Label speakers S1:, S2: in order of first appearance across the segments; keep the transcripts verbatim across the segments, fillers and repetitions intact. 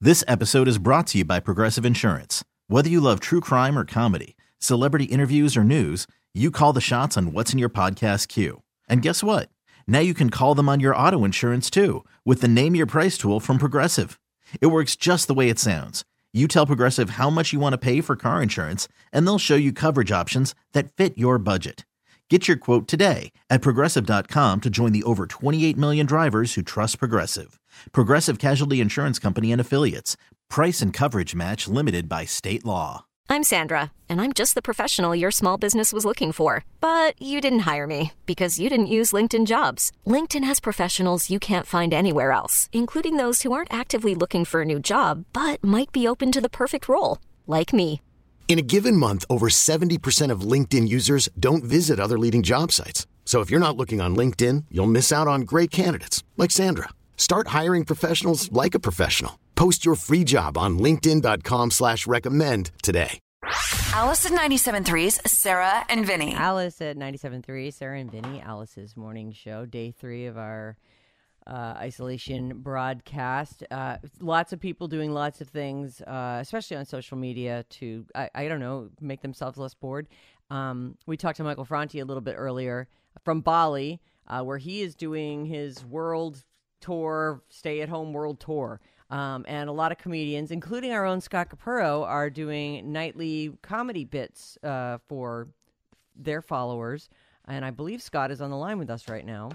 S1: This episode is brought to you by Progressive Insurance. Whether you love true crime or comedy, celebrity interviews or news, you call the shots on what's in your podcast queue. And guess what? Now you can call them on your auto insurance too with the Name Your Price tool from Progressive. It works just the way it sounds. You tell Progressive how much you want to pay for car insurance, and they'll show you coverage options that fit your budget. Get your quote today at Progressive dot com to join the over twenty-eight million drivers who trust Progressive. Progressive Casualty Insurance Company and Affiliates. Price and coverage match limited by state law.
S2: I'm Sandra, and I'm just the professional your small business was looking for. But you didn't hire me because you didn't use LinkedIn Jobs. LinkedIn has professionals you can't find anywhere else, including those who aren't actively looking for a new job, but might be open to the perfect role, like me.
S3: In a given month, over seventy percent of LinkedIn users don't visit other leading job sites. So if you're not looking on LinkedIn, you'll miss out on great candidates like Sandra. Start hiring professionals like a professional. Post your free job on linkedin dot com slash recommend today.
S4: Alice at ninety-seven point three's Sarah and Vinny.
S5: Alice at ninety-seven point three, Sarah and Vinny, Alice's morning show, day three of our uh, isolation broadcast. Uh, lots of people doing lots of things, uh, especially on social media to, I, I don't know, make themselves less bored. Um, we talked to Michael Franti a little bit earlier from Bali, uh, where he is doing his world tour, stay-at-home world tour. Um, and a lot of comedians, including our own Scott Capurro, are doing nightly comedy bits uh, for their followers. And I believe Scott is on the line with us right now.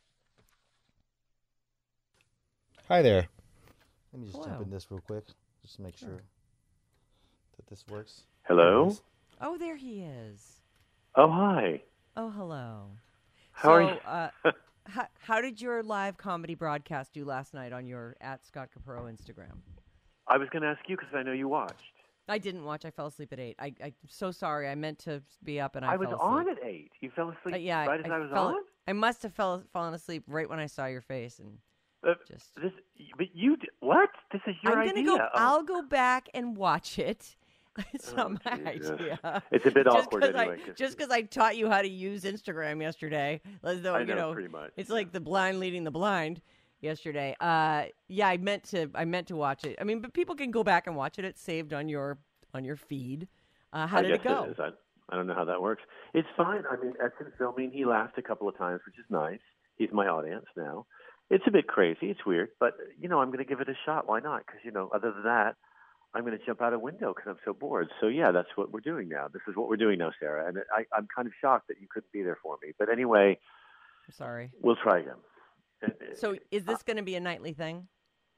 S6: Hi there. Let me just
S5: Hello.
S6: jump in this real quick, just to make sure that this works.
S7: Hello?
S5: Oh, there he is.
S7: Oh, hi.
S5: Oh, hello.
S7: How
S5: so,
S7: are you?
S5: uh, how, how did your live comedy broadcast do last night on your at Scott Capurro Instagram?
S7: I was going to ask you because I know you watched.
S5: I didn't watch. I fell asleep at eight. I, I'm so sorry. I meant to be up and I,
S7: I was
S5: fell
S7: on
S5: asleep.
S7: at eight. You fell asleep
S5: Uh, yeah,
S7: right as I,
S5: I
S7: was
S5: fell,
S7: on?
S5: I must have fell, fallen asleep right when I saw your face. And
S7: Uh,
S5: just
S7: this, but you, d- what? This is your
S5: I'm
S7: idea.
S5: gonna go.
S7: Oh.
S5: I'll go back and watch it. It's
S7: Oh,
S5: not my
S7: Jesus.
S5: idea.
S7: It's a bit
S5: just
S7: awkward
S5: 'cause
S7: anyway,
S5: I,
S7: 'cause-
S5: just because I taught you how to use Instagram yesterday, as though
S7: I
S5: you
S7: know,
S5: know,
S7: pretty much,
S5: it's
S7: yeah.
S5: like the blind leading the blind. Yesterday, uh, yeah, I meant to. I meant to watch it. I mean, but people can go back and watch it. It's saved on your on your feed. Uh, how
S7: I
S5: did
S7: guess
S5: it go?
S7: is. I, I don't know how that works. It's fine. I mean, at the filming, he laughed a couple of times, which is nice. He's my audience now. It's a bit crazy. It's weird, but you know, I'm going to give it a shot. Why not? Because you know, other than that, I'm going to jump out a window because I'm so bored. So yeah, that's what we're doing now. This is what we're doing now, Sarah. And I, I'm kind of shocked that you couldn't be there for me. But anyway,
S5: I'm sorry.
S7: we'll try again.
S5: So, is this going to be a nightly thing?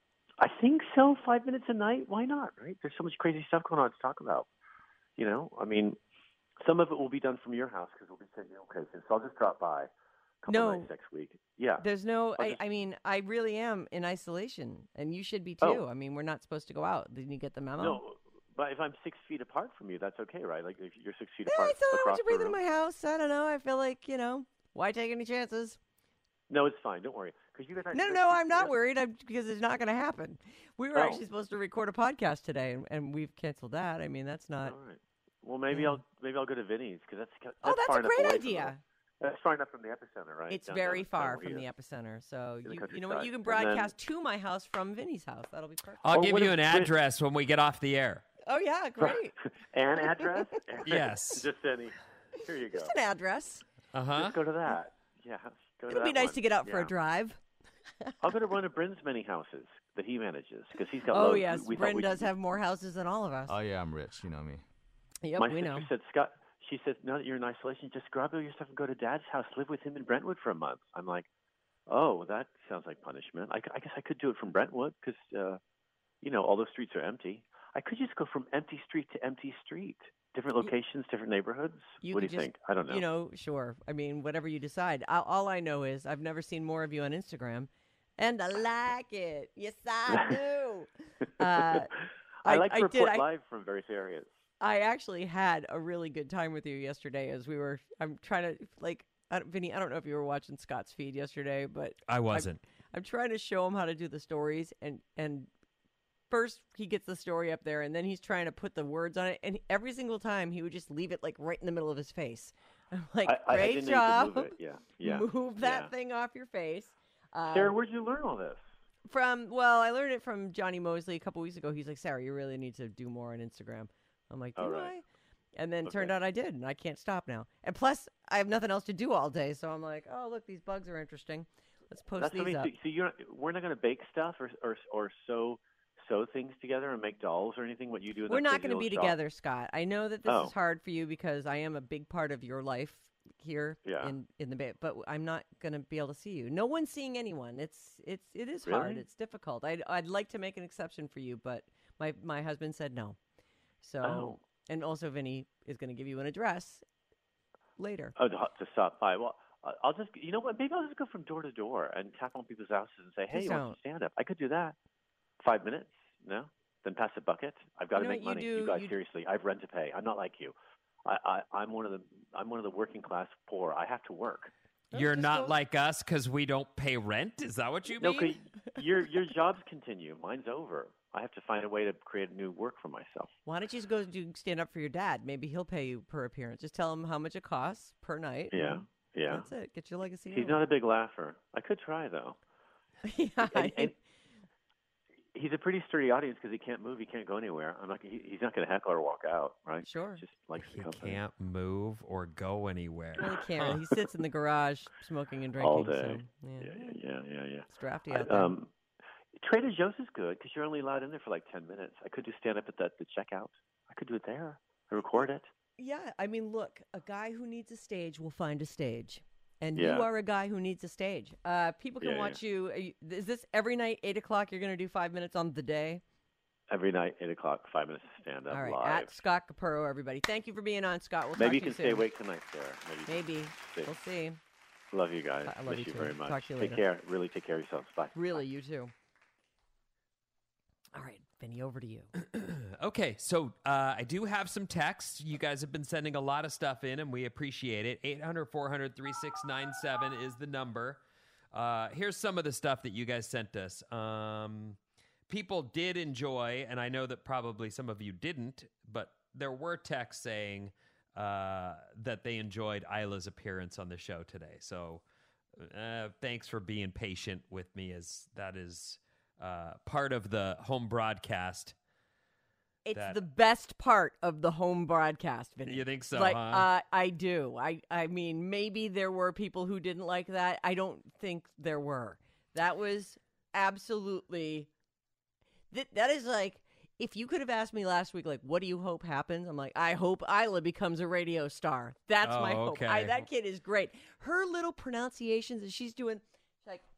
S7: I think so. Five minutes a night. Why not? Right? There's so much crazy stuff going on to talk about. You know, I mean, some of it will be done from your house because we'll be taking locations. So I'll just drop by a couple
S5: No.
S7: nights next week. Yeah.
S5: There's no.
S7: I'll
S5: I,
S7: just-
S5: I mean, I really am in isolation, and you should be too.
S7: Oh.
S5: I mean, we're not supposed to go out. Didn't you get the memo?
S7: No, but if I'm six feet apart from you, that's okay, right? Like if you're six feet
S5: Yeah, I
S7: apart
S5: thought I
S7: across
S5: want to
S7: the
S5: breathe in
S7: room.
S5: my house. I don't know. I feel like, you know, why take any chances?
S7: No, it's fine. Don't worry. Because you guys.
S5: No, no, no, I'm not worried I'm, because it's not going to happen. We were
S7: Oh.
S5: actually supposed to record a podcast today, and, and we've canceled that. I mean, that's not.
S7: All right. Well, maybe
S5: Yeah.
S7: I'll maybe I'll go to Vinny's because that's, that's
S5: Oh, that's
S7: far
S5: a
S7: enough
S5: great
S7: away from
S5: idea.
S7: the- That's far enough from the epicenter, right?
S5: It's
S7: Down-
S5: very
S7: down-
S5: far
S7: down
S5: from the
S7: here.
S5: epicenter. So,
S7: the
S5: you, you know what?
S7: countryside.
S5: You can
S7: And then-
S5: broadcast to my house from Vinny's house. That'll be perfect.
S8: I'll
S7: Or
S8: give
S7: what
S8: you
S7: if-
S8: an address when we get off the air.
S5: Oh, yeah, great.
S7: An address?
S8: Yes.
S7: Just any. Here you go.
S5: Just an address.
S8: Uh huh.
S7: Just go to that. Yeah. Go to
S5: It'll be
S7: that
S5: nice
S7: one.
S5: to get out for
S7: Yeah.
S5: a drive.
S7: I'll go to one of Bryn's many houses that he manages because he's got.
S5: Oh,
S7: loads.
S5: yes.
S7: We, we thought
S5: Bryn
S7: we
S5: does
S7: could-
S5: have more houses than all of us.
S6: Oh yeah, I'm rich. You know me.
S5: Yep,
S7: My
S5: we
S7: sister
S5: know.
S7: said, Scott. She said, now that you're in isolation, just grab all your stuff and go to Dad's house, live with him in Brentwood for a month. I'm like, oh, that sounds like punishment. I, c- I guess I could do it from Brentwood because, uh, you know, all those streets are empty. I could just go from empty street to empty street, different locations, different neighborhoods.
S5: You
S7: What do
S5: could
S7: you
S5: just,
S7: think? I don't know.
S5: You know, sure. I mean, whatever you decide. I, all I know is I've never seen more of you on Instagram, and I like it. Yes, I do. Uh,
S7: I,
S5: I-
S7: like to
S5: I did,
S7: report
S5: I-
S7: live from various areas.
S5: I actually had a really good time with you yesterday as we were. I'm trying to like, I don't, Vinny. I don't know if you were watching Scott's feed yesterday, but
S8: I wasn't.
S5: I'm trying to show him how to do the stories, and and first he gets the story up there, and then he's trying to put the words on it, and every single time he would just leave it like right in the middle of his face. I'm like,
S7: I, I, I
S5: great
S7: didn't know you
S5: job.
S7: could move it. Yeah, yeah.
S5: Move that
S7: yeah.
S5: thing off your face. Um,
S7: Sarah, where'd you learn all this?
S5: From, well, I learned it from Johnny Mosley a couple weeks ago. He's like, Sarah, you really need to do more on Instagram. I'm like, do
S7: All
S5: I?
S7: right.
S5: And then it
S7: Okay.
S5: turned out I did, and I can't stop now. And plus, I have nothing else to do all day, so I'm like, oh, look, these bugs are interesting. Let's post
S7: That's
S5: these
S7: what I
S5: up.
S7: mean. So, so you're we're not going to bake stuff or or or sew sew things together and make dolls or anything. What you do? In
S5: We're
S7: that
S5: not
S7: crazy
S5: going to be
S7: little shop?
S5: together, Scott. I know that this
S7: Oh.
S5: is hard for you because I am a big part of your life here
S7: Yeah.
S5: in in the Bay, but I'm not going to be able to see you. No one's seeing anyone. It's it's it is
S7: Really?
S5: hard. It's difficult. I'd I'd like to make an exception for you, but my my husband said no. So
S7: Oh.
S5: and also Vinny is going to give you an address later.
S7: Oh, to, to stop by. Well, uh, I'll just, you know what? Maybe I'll just go from door to door and tap on people's houses and say, "Hey,
S5: Please
S7: you want
S5: don't.
S7: some stand up?" I could do that. Five minutes? No. Then pass a bucket. I've got
S5: You
S7: to
S5: know
S7: make
S5: what
S7: money.
S5: you do?
S7: You guys,
S5: You-
S7: seriously, I've rent to pay. I'm not like you. I, I, I'm one of the, I'm one of the working class poor. I have to work.
S8: You're
S5: just
S8: not
S5: go-
S8: like us because we don't pay rent? Is that what you
S7: No,
S8: mean?
S7: 'cause your your jobs continue. Mine's over. I have to find a way to create new work for myself.
S5: Why don't you just go do stand up for your dad? Maybe he'll pay you per appearance. Just tell him how much it costs per night.
S7: Yeah,
S5: and
S7: yeah.
S5: That's it. Get your legacy.
S7: He's
S5: on.
S7: not a big laugher. I could try though.
S5: yeah,
S7: And, and he's a pretty sturdy audience because he can't move. He can't go anywhere. I'm not. He, he's not going to heckle or walk out, right?
S5: Sure.
S7: Just likes
S8: He
S7: the company.
S8: can't move or go anywhere.
S5: really can't. He sits in the garage smoking and drinking.
S7: All day.
S5: So, yeah.
S7: Yeah, yeah, yeah, yeah. yeah.
S5: It's drafty
S7: I-
S5: out there.
S7: um, Trader Joe's is good because you're only allowed in there for like ten minutes. I could do stand up at the, the checkout. I could do it there. I record it.
S5: Yeah, I mean, look, a guy who needs a stage will find a stage. And
S7: Yeah.
S5: you are a guy who needs a stage. Uh, people can
S7: Yeah, yeah.
S5: watch you. Are you- Is this every night, eight o'clock, you're going to do five minutes on the day?
S7: Every night, eight o'clock, five minutes of stand up
S5: All right,
S7: live.
S5: at Scott Capurro, everybody. Thank you for being on, Scott. We'll
S7: Maybe you
S5: talk
S7: can
S5: to
S7: stay
S5: you soon.
S7: awake tonight, Sarah. Maybe.
S5: Maybe.
S7: See.
S5: We'll see.
S7: Love you guys.
S5: I love
S7: Miss
S5: you
S7: you
S5: too.
S7: very much.
S5: Talk to you
S7: Take
S5: later.
S7: care. Really take care of yourselves. Bye.
S5: Really, you too. All right, Vinny, over to you.
S8: Okay, so uh, I do have some texts. You guys have been sending a lot of stuff in, and we appreciate it. eight hundred, four hundred, thirty-six ninety-seven is the number. Uh, here's some of the stuff that you guys sent us. Um, people did enjoy, and I know that probably some of you didn't, but there were texts saying uh, that they enjoyed Isla's appearance on the show today. So uh, thanks for being patient with me, as that is uh, part of the home broadcast.
S5: It's
S8: That-
S5: the best part of the home broadcast, Vinny.
S8: You think so,
S5: Like,
S8: huh?
S5: uh, I do. I, I mean, maybe there were people who didn't like that. I don't think there were. That was absolutely. That that is like, if you could have asked me last week, like, what do you hope happens? I'm like, I hope Isla becomes a radio star. That's my
S8: Oh,
S5: hope. I,
S8: okay.
S5: that kid is great. Her little pronunciations that she's doing, she's like,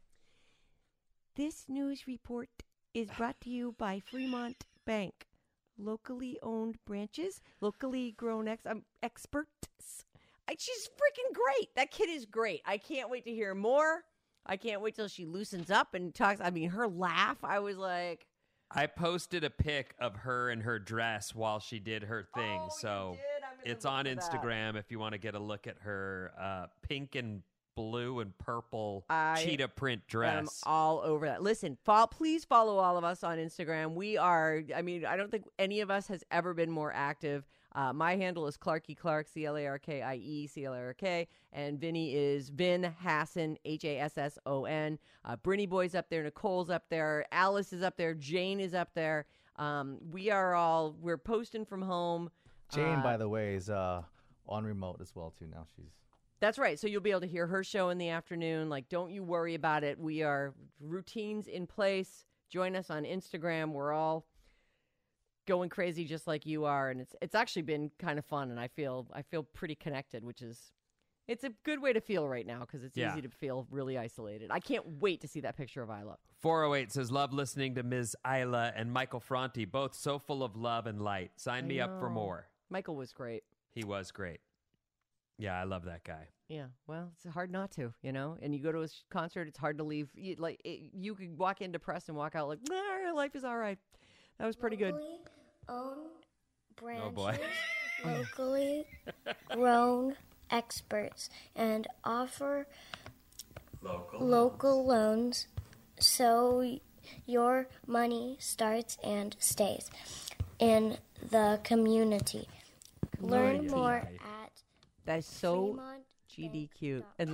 S5: this news report is brought to you by Fremont Bank. Locally owned branches, locally grown ex- um, experts. I, she's freaking great. That kid is great. I can't wait to hear more. I can't wait till she loosens up and talks. I mean, her laugh, I was like,
S8: I posted a pic of her in her dress while she did her thing.
S5: Oh, you
S8: so
S5: did? I'm gonna
S8: it's
S5: look
S8: on
S5: for that.
S8: Instagram if you want to get a look at her uh, pink and blue and purple
S5: I
S8: cheetah print
S5: I'm
S8: dress.
S5: all over that. Listen, follow, please follow all of us on Instagram. We are, I mean, I don't think any of us has ever been more active. Uh, my handle is Clarkie Clark, C L A R K I E, C L A R K. And Vinny is Vin Hasson, H A S S O N. Uh, Brinny Boy's up there. Nicole's up there. Alice is up there. Jane is up there. Um, we are all, we're posting from home.
S6: Jane,
S5: Uh,
S6: by the way, is uh, on remote as well too. Now she's
S5: That's right. So you'll be able to hear her show in the afternoon. Like, don't you worry about it. We are routines in place. Join us on Instagram. We're all going crazy just like you are, and it's it's actually been kind of fun. And I feel I feel pretty connected, which is it's a good way to feel right now because it's
S8: Yeah.
S5: easy to feel really isolated. I can't wait to see that picture of Isla.
S8: four oh eight says, love listening to Miz Isla and Michael Franti, both so full of love and light. Sign
S5: I
S8: me up for
S5: know.
S8: more.
S5: Michael was great.
S8: He was great. Yeah, I love that guy.
S5: Yeah, well, it's hard not to, you know. And you go to his concert, it's hard to leave. You, like it, you could walk in depressed and walk out like, nah, life is all right. That was pretty good.
S9: Locally owned branches,
S8: Oh, boy.
S9: locally grown experts, and offer
S8: Local.
S9: local loans so your money starts and stays in the community. Learn
S8: Community.
S9: more at
S5: That is so
S9: Fremont
S5: G D cute. And like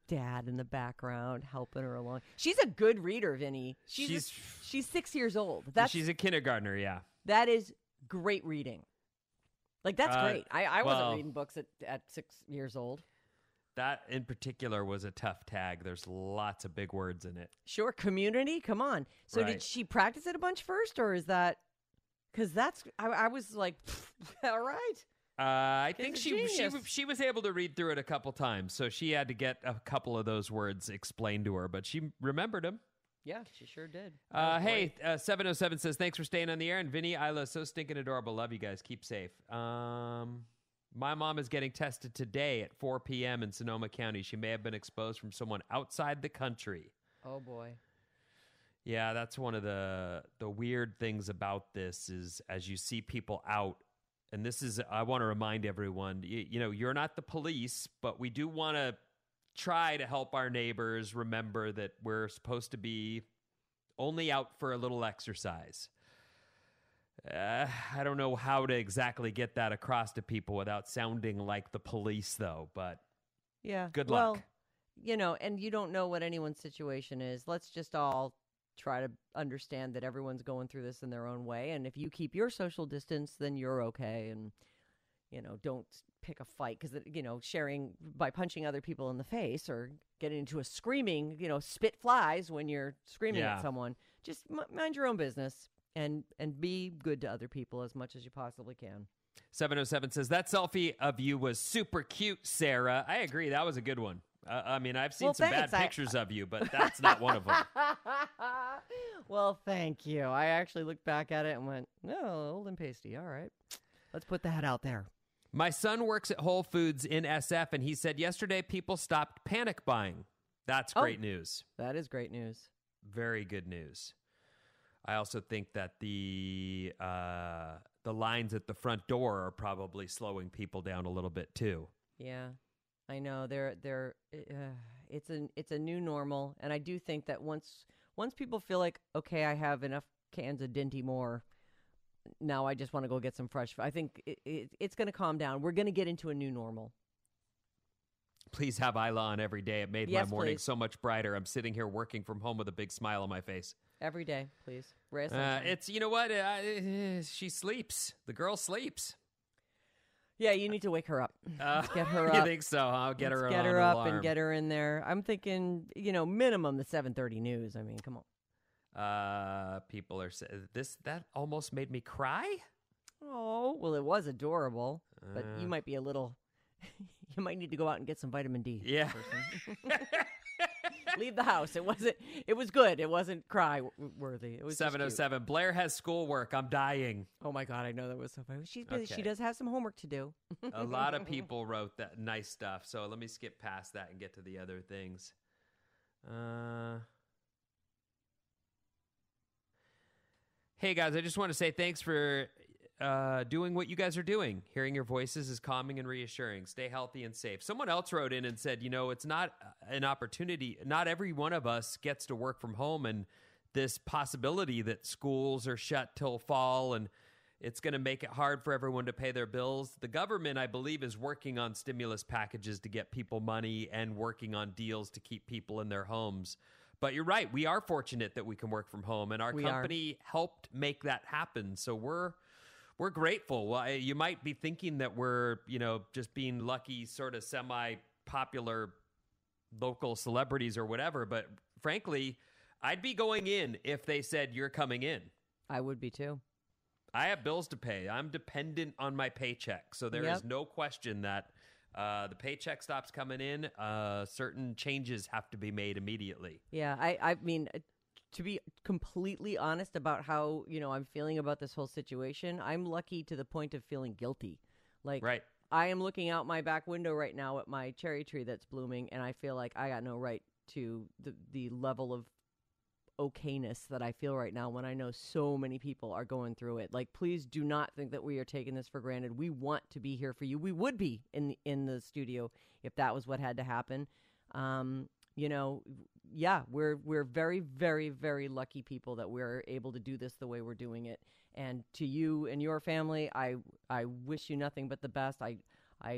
S5: dad in the background helping her along. She's a good reader, Vinny. She's
S8: She's-
S5: a- she's six years old. That's
S8: She's a kindergartner, yeah.
S5: that is great reading. Like that's
S8: Uh,
S5: great. I, I
S8: well-
S5: wasn't reading books at, at six years old.
S8: That in particular was a tough tag. There's lots of big words in it.
S5: Sure, community. Come on. So
S8: Right.
S5: did she practice it a bunch first, or is that because that's? I, I was like, all right.
S8: Uh, I
S5: Kid's
S8: think
S5: a
S8: she she
S5: genius.
S8: she was able to read through it a couple times, so she had to get a couple of those words explained to her, but she remembered them.
S5: Yeah, she sure did. That
S8: Uh,
S5: was
S8: hey,
S5: great.
S8: uh, seven oh seven says, thanks for staying on the air. And Vinny, Isla, so stinking adorable. Love you guys. Keep safe. Um, my mom is getting tested today at four p.m. in Sonoma County. She may have been exposed from someone outside the country.
S5: Oh boy.
S8: Yeah, that's one of the the weird things about this is as you see people out, and this is, I want to remind everyone, you, you know, you're not the police, but we do want to try to help our neighbors remember that we're supposed to be only out for a little exercise. Uh, I don't know how to exactly get that across to people without sounding like the police, though, but
S5: Yeah.
S8: Good
S5: well,
S8: luck.
S5: You know, and you don't know what anyone's situation is. Let's just all try to understand that everyone's going through this in their own way. And if you keep your social distance, then you're okay. And, you know, don't pick a fight because, you know, sharing by punching other people in the face or getting into a screaming, you know, spit flies when you're screaming
S8: Yeah.
S5: at someone. Just m- mind your own business and, and be good to other people as much as you possibly can.
S8: seven oh seven says, that selfie of you was super cute, Sarah. I agree. That was a good one. Uh, I mean, I've seen
S5: Well,
S8: some
S5: thanks.
S8: bad
S5: I-
S8: pictures of you, but that's not one of them.
S5: Well, thank you. I actually looked back at it and went, no, old and pasty. All right. Let's put that out there.
S8: My son works at Whole Foods in S F, and he said yesterday people stopped panic buying. That's
S5: Oh.
S8: great news.
S5: That is great news.
S8: Very good news. I also think that the uh, the lines at the front door are probably slowing people down a little bit too.
S5: Yeah, I know. They're they're. Uh, it's a it's a new normal, and I do think that once once people feel like, okay, I have enough cans of Dinty Moore, now I just want to go get some fresh. I think it, it, it's going to calm down. We're going to get into a new normal.
S8: Please have Isla on every day. It made
S5: Yes,
S8: my morning
S5: please.
S8: so much brighter. I'm sitting here working from home with a big smile on my face.
S5: Every day, please. Ray of
S8: Uh,
S5: sunshine.
S8: it's, you know what? Uh, she sleeps. The girl sleeps.
S5: Yeah, you need to wake her up.
S8: Uh,
S5: Let's get her
S8: you
S5: up.
S8: think so? I'll get
S5: Let's
S8: her
S5: get
S8: on
S5: her up
S8: alarm.
S5: and get her in there. I'm thinking, you know, minimum the seven thirty news. I mean, come on.
S8: Uh, people are saying this. That almost made me cry.
S5: Oh, well, it was adorable, but
S8: Uh.
S5: you might be a little. You might need to go out and get some vitamin D.
S8: Yeah.
S5: person. Leave the house. It wasn't. It was good. It wasn't cry w- worthy. It was just
S8: seven oh seven. Blair has schoolwork. I'm dying.
S5: cute. Oh my god! I know that was so funny. She's busy.
S8: Okay.
S5: She does have some homework to do.
S8: A lot of people wrote that nice stuff. So let me skip past that and get to the other things. Uh. Hey guys, I just want to say thanks for uh, doing what you guys are doing. Hearing your voices is calming and reassuring. Stay healthy and safe. Someone else wrote in and said, you know, it's not an opportunity. Not every one of us gets to work from home, and this possibility that schools are shut till fall and it's going to make it hard for everyone to pay their bills. The government, I believe, is working on stimulus packages to get people money and working on deals to keep people in their homes. But you're right. We are fortunate that we can work from home, and our
S5: We are.
S8: company helped make that happen. So we're we're grateful. Well, I- you might be thinking that we're, you know, just being lucky, sort of semi-popular local celebrities or whatever. But frankly, I'd be going in if they said you're coming in.
S5: I would be too.
S8: I have bills to pay. I'm dependent on my paycheck. So there is
S5: Yep.
S8: no question that uh, the paycheck stops coming in. Uh, certain changes have to be made immediately.
S5: Yeah, I, I mean, uh, to be completely honest about how, you know, I'm feeling about this whole situation, I'm lucky to the point of feeling guilty. Like,
S8: Right.
S5: I am looking out my back window right now at my cherry tree that's blooming, and I feel like I got no right to the, the level of okayness that I feel right now when I know so many people are going through it. Like, please do not think that we are taking this for granted. We want to be here for you. We would be in the, in the studio if that was what had to happen. Um, you know, yeah, we're we're very, very, very lucky people that we're able to do this the way we're doing it. And to you and your family, I I wish you nothing but the best. I I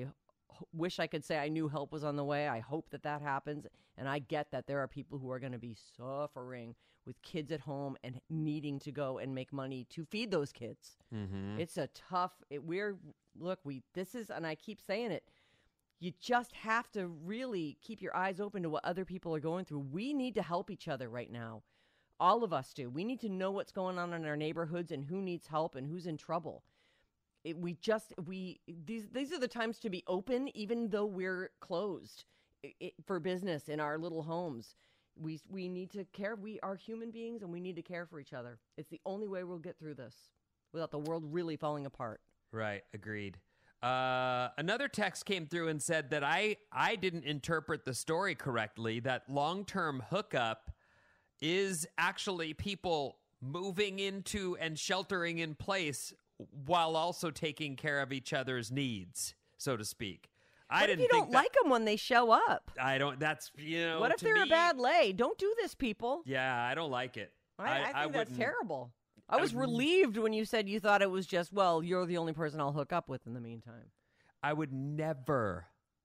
S5: h- wish I could say I knew help was on the way. I hope that that happens. And I get that there are people who are going to be suffering with kids at home and needing to go and make money to feed those kids.
S8: Mm-hmm.
S5: It's a tough, it, we're, look, we, this is, and I keep saying it, you just have to really keep your eyes open to what other people are going through. We need to help each other right now. All of us do. We need to know what's going on in our neighborhoods and who needs help and who's in trouble. It, we just, we, these, these are the times to be open, even though we're closed it, it, for business in our little homes. We, we need to care. We are human beings and we need to care for each other. It's the only way we'll get through this without the world really falling apart.
S8: Right. Agreed. Uh, another text came through and said that I, I didn't interpret the story correctly, that long-term hookup is actually people moving into and sheltering in place while also taking care of each other's needs, so to speak. I
S5: What
S8: didn't
S5: if you
S8: think
S5: don't
S8: that,
S5: like them when they show up?
S8: I don't, that's, you know.
S5: What if
S8: to
S5: they're
S8: me,
S5: a bad lay? Don't do this, people.
S8: Yeah, I don't like it.
S5: I, I think that's
S8: wouldn't-
S5: terrible. I
S8: I
S5: was
S8: would-
S5: relieved when you said you thought it was just, well, you're the only person I'll hook up with in the meantime.
S8: I would never.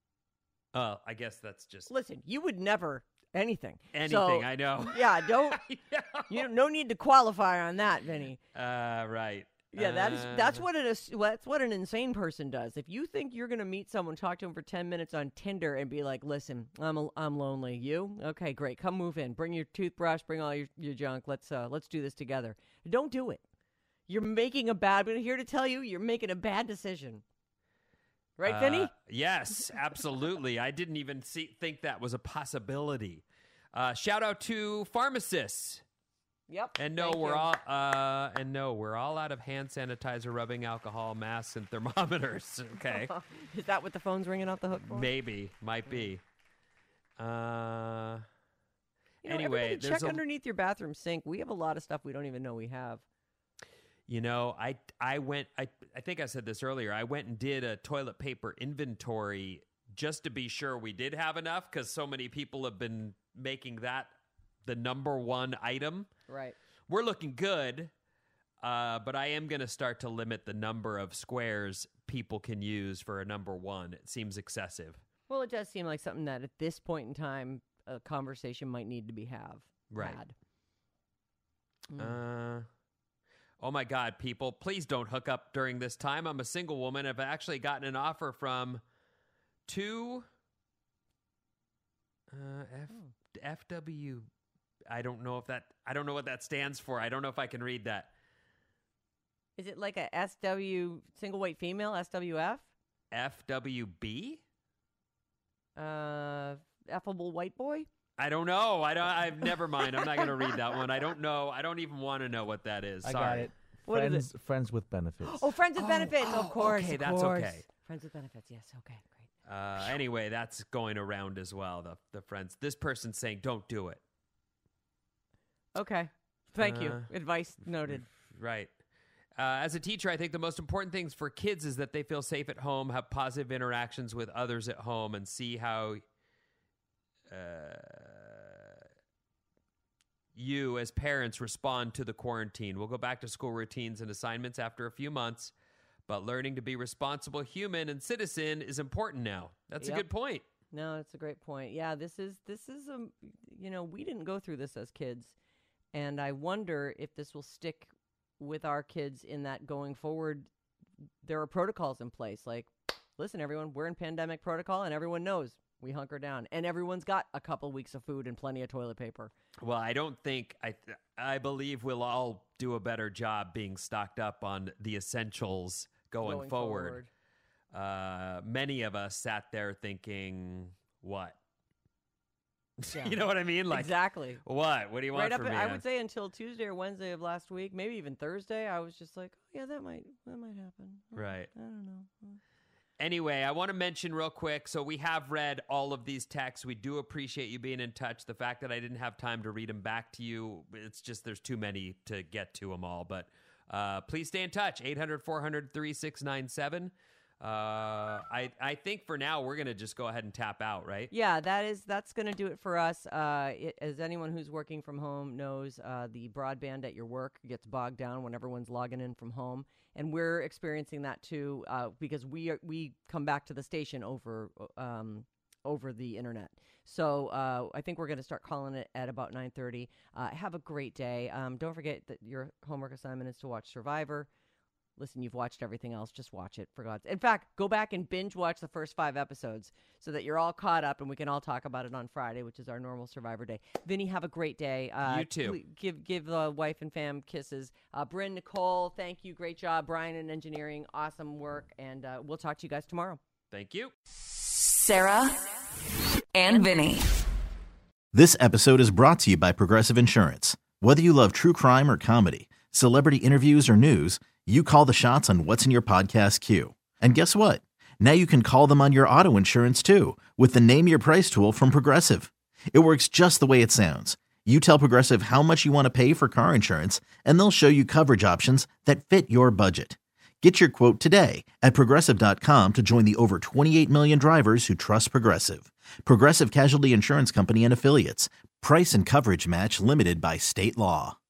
S8: Oh, I guess that's just
S5: Listen, you would never anything.
S8: anything.
S5: So,
S8: I know.
S5: Yeah, don't.
S8: Yeah.
S5: You don't, no need to qualify on that, Vinny.
S8: Uh, right.
S5: Yeah, that is
S8: Uh,
S5: that's what it is. That's what an insane person does. If you think you're gonna meet someone, talk to them for ten minutes on Tinder, and be like, "Listen, I'm a, I'm lonely. You okay? Great. Come move in. Bring your toothbrush. Bring all your, your junk. Let's uh let's do this together." Don't do it. You're making a bad. I'm here to tell you, you're making a bad decision. Right,
S8: Uh,
S5: Vinny?
S8: Yes, absolutely. I didn't even see, think that was a possibility. Uh, shout out to pharmacists.
S5: Yep.
S8: And no,
S5: Thank
S8: we're
S5: you.
S8: all uh, and no, we're all out of hand sanitizer, rubbing alcohol, masks, and thermometers. Okay,
S5: Is that what the phone's ringing off the hook for?
S8: maybe, might be. Uh,
S5: You know,
S8: anyway,
S5: everybody
S8: there's
S5: check
S8: a,
S5: underneath your bathroom sink. We have a lot of stuff we don't even know we have.
S8: you know, I I went. I I think I said this earlier. I went and did a toilet paper inventory just to be sure we did have enough, because so many people have been making that the number one item.
S5: Right.
S8: We're looking good, uh, but I am going to start to limit the number of squares people can use for a number one. It seems excessive.
S5: Well, it does seem like something that at this point in time, a conversation might need to be have.
S8: Right.
S5: had.
S8: Uh, oh, my God, people, please don't hook up during this time. I'm a single woman. I've actually gotten an offer from two uh, F, F W. I don't know if that, I don't know what that stands for. I don't know if I can read that.
S5: Is it like a S W, single weight female, S W F?
S8: F W B?
S5: Uh, affable white boy?
S8: I don't know. I don't. I've never mind. I'm not going to read that one. I don't know. I don't even want to know what that is.
S6: I
S8: Sorry.
S6: got it.
S5: What is
S6: Friends, friends with benefits.
S5: Oh, friends with
S8: Oh,
S5: benefits.
S8: oh,
S5: of course.
S8: okay,
S5: of
S8: that's
S5: course.
S8: okay.
S5: Friends with benefits. Yes. Okay. Great.
S8: Uh, anyway, that's going around as well. The the friends. This person's saying, "Don't do it."
S5: Okay. Thank you.
S8: Uh,
S5: Advice noted.
S8: Right. Uh, as a teacher, I think the most important things for kids is that they feel safe at home, have positive interactions with others at home, and see how uh, you, as parents, respond to the quarantine. We'll go back to school routines and assignments after a few months, but learning to be responsible human and citizen is important now. That's
S5: Yep.
S8: a good point.
S5: No, it's a great point. Yeah, this is this is a you know, we didn't go through this as kids, and I wonder if this will stick with our kids in that going forward there are protocols in place. Like, listen, everyone, we're in pandemic protocol, and everyone knows we hunker down, and everyone's got a couple weeks of food and plenty of toilet paper.
S8: Well, I don't think I. Th- I believe we'll all do a better job being stocked up on the essentials going,
S5: Going
S8: forward. Uh, many of us sat there thinking, "What?"
S5: Yeah.
S8: You know what I mean? Like,
S5: exactly.
S8: what? What do you want
S5: Right up,
S8: from me?
S5: I would say until Tuesday or Wednesday of last week, maybe even Thursday, I was just like, oh, yeah, that might that might happen. Oh,
S8: Right.
S5: I don't know.
S8: Anyway, I want to mention real quick. So we have read all of these texts. We do appreciate you being in touch. The fact that I didn't have time to read them back to you, it's just there's too many to get to them all. But uh, please stay in touch. eight hundred, four hundred, thirty-six ninety-seven. Uh, I I think for now we're gonna just go ahead and tap out, right?
S5: Yeah, that is that's going to do it for us. Uh, it, as anyone who's working from home knows, uh, the broadband at your work gets bogged down when everyone's logging in from home, and we're experiencing that too uh, because we are, we come back to the station over um, over the internet. So uh, I think we're going to start calling it at about nine thirty. Uh, have a great day. Um, don't forget that your homework assignment is to watch Survivor. Listen, you've watched everything else. Just watch it, for God's sake. In fact, go back and binge watch the first five episodes so that you're all caught up and we can all talk about it on Friday, which is our normal Survivor day. Vinny, have a great day. Uh,
S8: you too.
S5: Please give give the wife and fam kisses. Uh, Bryn, Nicole, thank you. Great job. Brian in engineering, awesome work. And uh, we'll talk to you guys tomorrow.
S8: Thank you.
S4: Sarah and Vinny.
S1: This episode is brought to you by Progressive Insurance. Whether you love true crime or comedy, celebrity interviews or news, you call the shots on what's in your podcast queue. And guess what? Now you can call them on your auto insurance too with the Name Your Price tool from Progressive. It works just the way it sounds. You tell Progressive how much you want to pay for car insurance, and they'll show you coverage options that fit your budget. Get your quote today at Progressive dot com to join the over twenty-eight million drivers who trust Progressive. Progressive Casualty Insurance Company and Affiliates. Price and coverage match limited by state law.